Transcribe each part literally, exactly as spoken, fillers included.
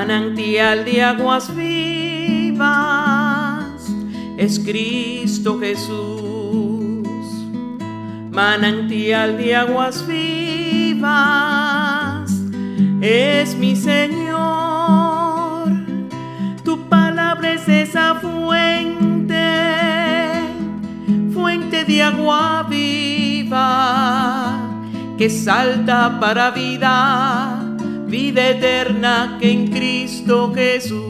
manantial de aguas vivas, es Cristo Jesús. Manantial de aguas vivas, es mi Señor. Tu palabra es esa fuente, fuente de agua viva, que salta para vida, vida eterna que en Cristo Jesús.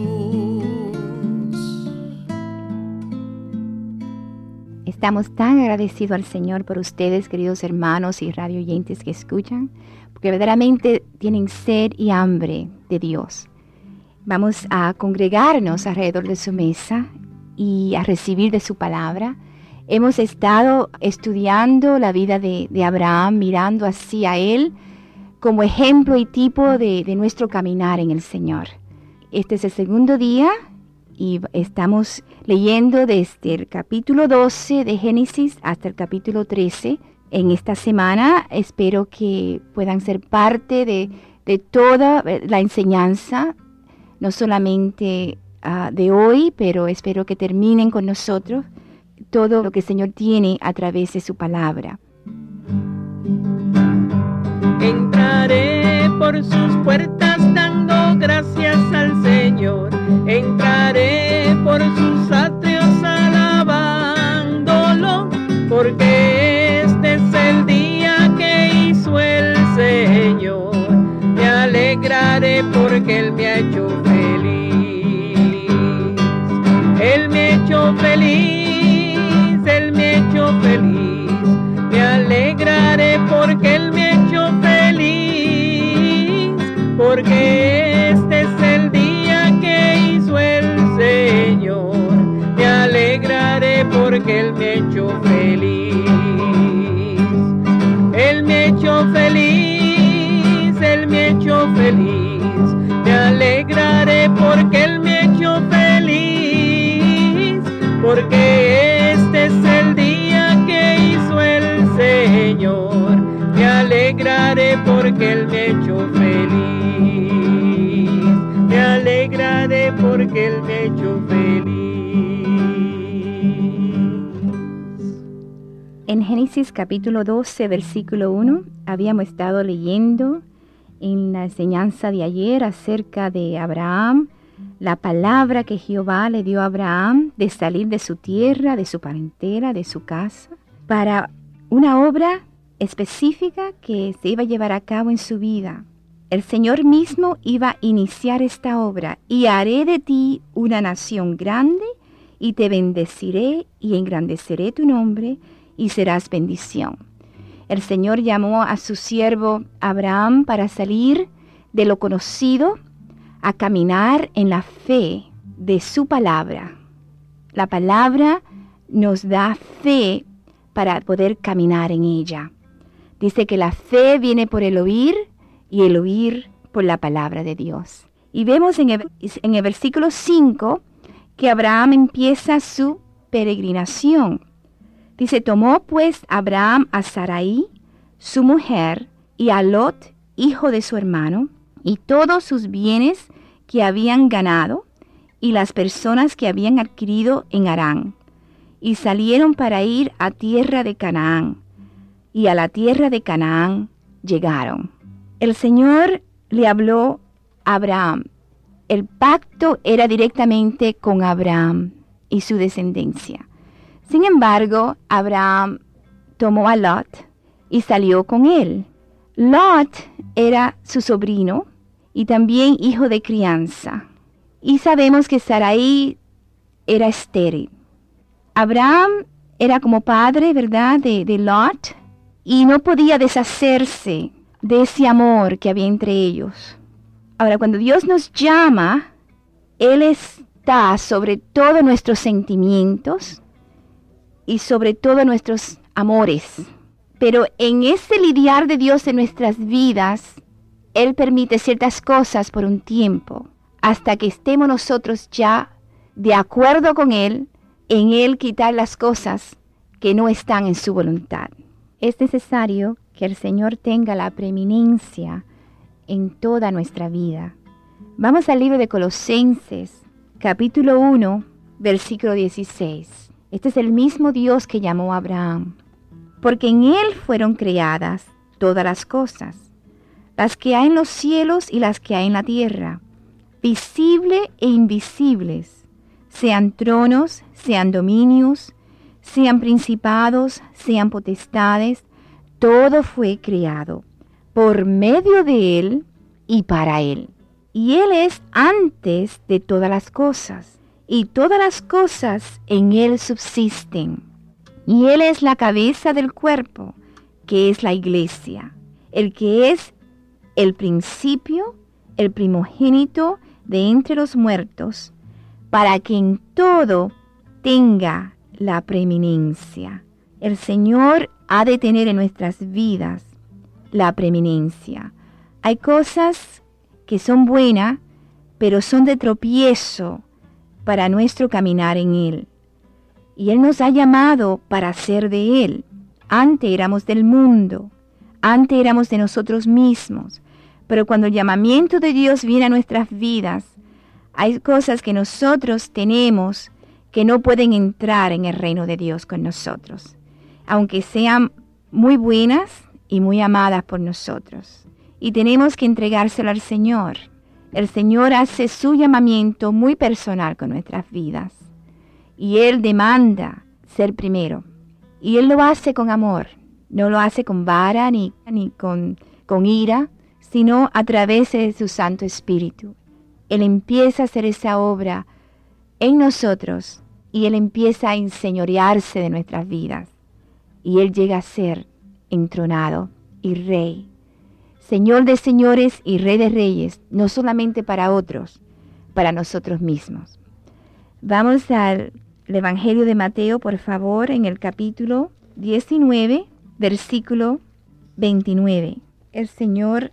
Estamos tan agradecidos al Señor por ustedes, queridos hermanos y radio oyentes que escuchan, porque verdaderamente tienen sed y hambre de Dios. Vamos a congregarnos alrededor de su mesa y a recibir de su palabra. Hemos estado estudiando la vida de, de Abraham, mirando así a él como ejemplo y tipo de, de nuestro caminar en el Señor. Este es el segundo día y estamos leyendo desde el capítulo doce de Génesis hasta el capítulo trece. En esta semana espero que puedan ser parte de, de toda la enseñanza, no solamente uh, de hoy, pero espero que terminen con nosotros todo lo que el Señor tiene a través de su palabra. Entraré por sus puertas dando gracias al Señor. Entraré por sus atrios alabándolo, porque este es el día que hizo el Señor. Me alegraré porque Él me ha hecho feliz. Él me ha hecho feliz, Él me ha hecho feliz. Me alegraré porque Él me ha hecho feliz, porque este es el día que hizo el Señor. Me alegraré porque Él me ha hecho feliz. Él me ha hecho feliz, Él me ha hecho feliz. Me alegraré porque Él me ha hecho feliz, porque este es el día que hizo el Señor. Me alegraré porque Él me ha hecho feliz. Me alegraré porque Él me ha hecho feliz. En Génesis capítulo doce, versículo uno, habíamos estado leyendo en la enseñanza de ayer acerca de Abraham, la palabra que Jehová le dio a Abraham de salir de su tierra, de su parentela, de su casa, para una obra específica que se iba a llevar a cabo en su vida. El Señor mismo iba a iniciar esta obra. Y haré de ti una nación grande, y te bendeciré y engrandeceré tu nombre, y serás bendición. El Señor llamó a su siervo Abraham para salir de lo conocido a caminar en la fe de su palabra. La palabra nos da fe para poder caminar en ella. Dice que la fe viene por el oír y el oír por la palabra de Dios. Y vemos en el, en el versículo cinco que Abraham empieza su peregrinación. Dice, tomó pues Abraham a Sarai, su mujer, y a Lot, hijo de su hermano, y todos sus bienes que habían ganado, y las personas que habían adquirido en Harán, y salieron para ir a tierra de Canaán, y a la tierra de Canaán llegaron. El Señor le habló a Abraham. El pacto era directamente con Abraham y su descendencia. Sin embargo, Abraham tomó a Lot y salió con él. Lot era su sobrino y también hijo de crianza. Y sabemos que Sarai era estéril. Abraham era como padre, ¿verdad?, de, de Lot, y no podía deshacerse de ese amor que había entre ellos. Ahora, cuando Dios nos llama, Él está sobre todos nuestros sentimientos y sobre todos nuestros amores. Pero en ese lidiar de Dios en nuestras vidas, Él permite ciertas cosas por un tiempo, hasta que estemos nosotros ya de acuerdo con Él, en Él quitar las cosas que no están en su voluntad. Es necesario que el Señor tenga la preeminencia en toda nuestra vida. Vamos al libro de Colosenses, capítulo uno, versículo dieciséis. Este es el mismo Dios que llamó a Abraham. Porque en Él fueron creadas todas las cosas, las que hay en los cielos y las que hay en la tierra, visibles e invisibles, sean tronos, sean dominios, sean principados, sean potestades, todo fue creado por medio de Él y para Él. Y Él es antes de todas las cosas, y todas las cosas en Él subsisten. Y Él es la cabeza del cuerpo, que es la iglesia, el que es el principio, el primogénito de entre los muertos, para que en todo tenga la preeminencia. El Señor ha de tener en nuestras vidas la preeminencia. Hay cosas que son buenas, pero son de tropiezo para nuestro caminar en Él. Y Él nos ha llamado para ser de Él. Antes éramos del mundo, antes éramos de nosotros mismos, pero cuando el llamamiento de Dios viene a nuestras vidas, hay cosas que nosotros tenemos que no pueden entrar en el reino de Dios con nosotros, aunque sean muy buenas y muy amadas por nosotros. Y tenemos que entregárselo al Señor. El Señor hace su llamamiento muy personal con nuestras vidas. Y Él demanda ser primero. Y Él lo hace con amor. No lo hace con vara ni, ni con, con ira, sino a través de su Santo Espíritu. Él empieza a hacer esa obra en nosotros y Él empieza a enseñorearse de nuestras vidas. Y Él llega a ser entronado y Rey. Señor de señores y Rey de reyes, no solamente para otros, para nosotros mismos. Vamos al Evangelio de Mateo, por favor, en el capítulo diecinueve, versículo veintinueve. El Señor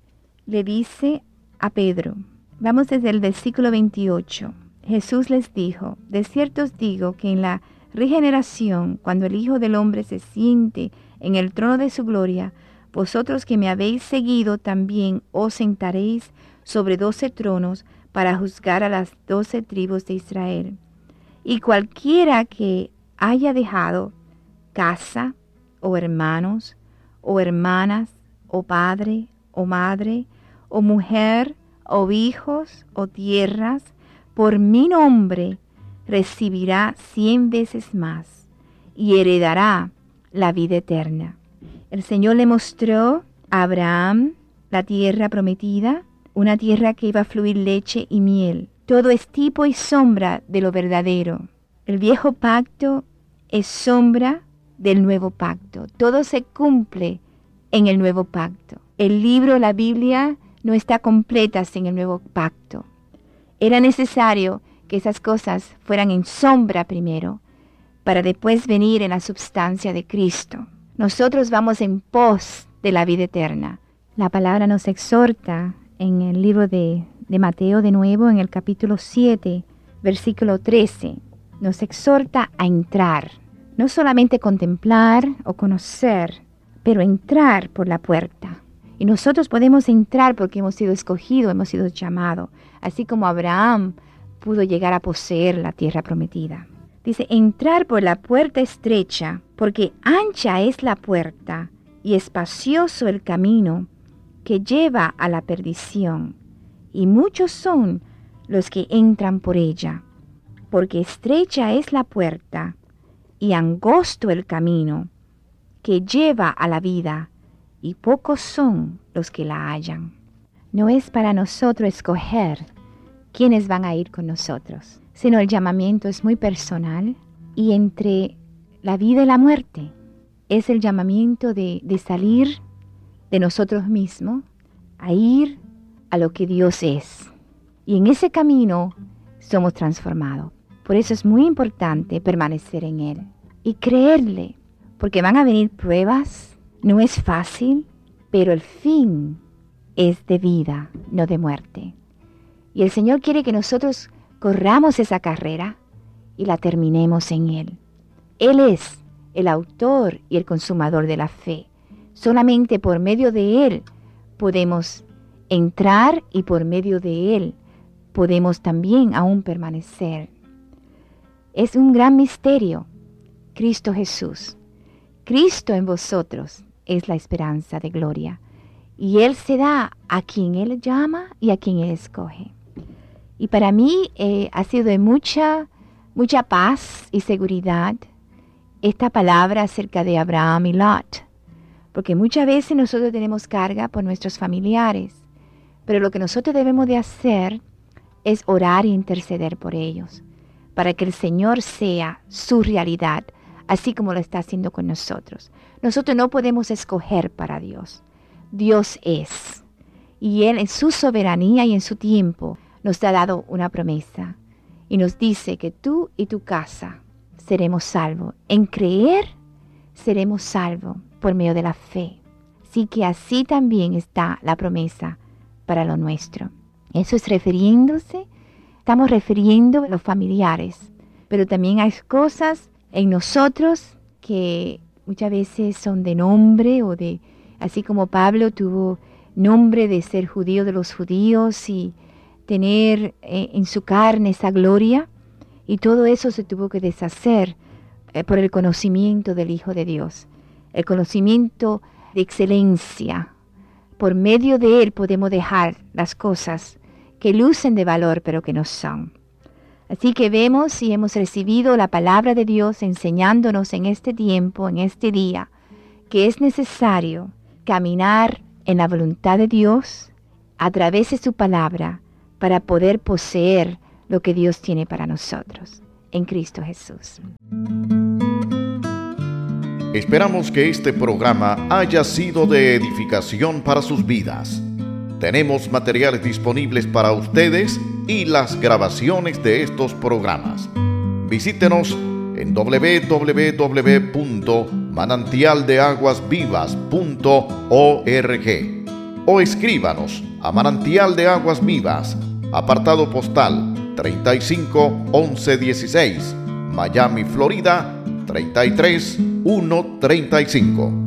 le dice a Pedro, vamos desde el versículo veintiocho. Jesús les dijo, de cierto os digo que en la regeneración, cuando el Hijo del Hombre se siente en el trono de su gloria, vosotros que me habéis seguido también os sentaréis sobre doce tronos para juzgar a las doce tribus de Israel. Y cualquiera que haya dejado casa, o hermanos, o hermanas, o padre, o madre, o mujer, o hijos, o tierras, por mi nombre, recibirá cien veces más, y heredará la vida eterna. El Señor le mostró a Abraham la tierra prometida, una tierra que iba a fluir leche y miel. Todo es tipo y sombra de lo verdadero. El viejo pacto es sombra del nuevo pacto. Todo se cumple en el nuevo pacto. El libro, la Biblia, no está completa sin el nuevo pacto. Era necesario que esas cosas fueran en sombra primero, para después venir en la substancia de Cristo. Nosotros vamos en pos de la vida eterna. La palabra nos exhorta en el libro de, de Mateo de nuevo, en el capítulo siete, versículo trece. Nos exhorta a entrar, no solamente contemplar o conocer, pero entrar por la puerta. Y nosotros podemos entrar porque hemos sido escogidos, hemos sido llamados, así como Abraham pudo llegar a poseer la tierra prometida. Dice, entrar por la puerta estrecha, porque ancha es la puerta y espacioso el camino que lleva a la perdición, y muchos son los que entran por ella, porque estrecha es la puerta y angosto el camino que lleva a la vida, y pocos son los que la hallan. No es para nosotros escoger quiénes van a ir con nosotros, sino el llamamiento es muy personal, y entre la vida y la muerte es el llamamiento de, de salir de nosotros mismos a ir a lo que Dios es. Y en ese camino somos transformados. Por eso es muy importante permanecer en Él y creerle, porque van a venir pruebas, no es fácil, pero el fin es de vida, no de muerte. Y el Señor quiere que nosotros corramos esa carrera y la terminemos en Él. Él es el autor y el consumador de la fe. Solamente por medio de Él podemos entrar y por medio de Él podemos también aún permanecer. Es un gran misterio, Cristo Jesús. Cristo en vosotros es la esperanza de gloria. Y Él se da a quien Él llama y a quien Él escoge. Y para mí eh, ha sido de mucha, mucha paz y seguridad esta palabra acerca de Abraham y Lot. Porque muchas veces nosotros tenemos carga por nuestros familiares. Pero lo que nosotros debemos de hacer es orar e interceder por ellos, para que el Señor sea su realidad, así como lo está haciendo con nosotros. Nosotros no podemos escoger para Dios. Dios es. Y Él en su soberanía y en su tiempo nos ha dado una promesa. Y nos dice que tú y tu casa seremos salvos. En creer seremos salvos por medio de la fe. Así que así también está la promesa para lo nuestro. Eso es refiriéndose, estamos refiriendo a los familiares. Pero también hay cosas en nosotros que muchas veces son de nombre o de... Así como Pablo tuvo nombre de ser judío de los judíos y tener eh, en su carne esa gloria, y todo eso se tuvo que deshacer eh, por el conocimiento del Hijo de Dios, el conocimiento de excelencia. Por medio de Él podemos dejar las cosas que lucen de valor pero que no son. Así que vemos y hemos recibido la palabra de Dios enseñándonos en este tiempo, en este día, que es necesario caminar en la voluntad de Dios a través de su palabra para poder poseer lo que Dios tiene para nosotros en Cristo Jesús. Esperamos que este programa haya sido de edificación para sus vidas. Tenemos materiales disponibles para ustedes y las grabaciones de estos programas. Visítenos en doble u doble u doble u punto manantial de aguas vivas punto org o escríbanos a Manantial de Aguas Vivas, apartado postal treinta y cinco once dieciséis, Miami, Florida treinta y tres mil ciento treinta y cinco.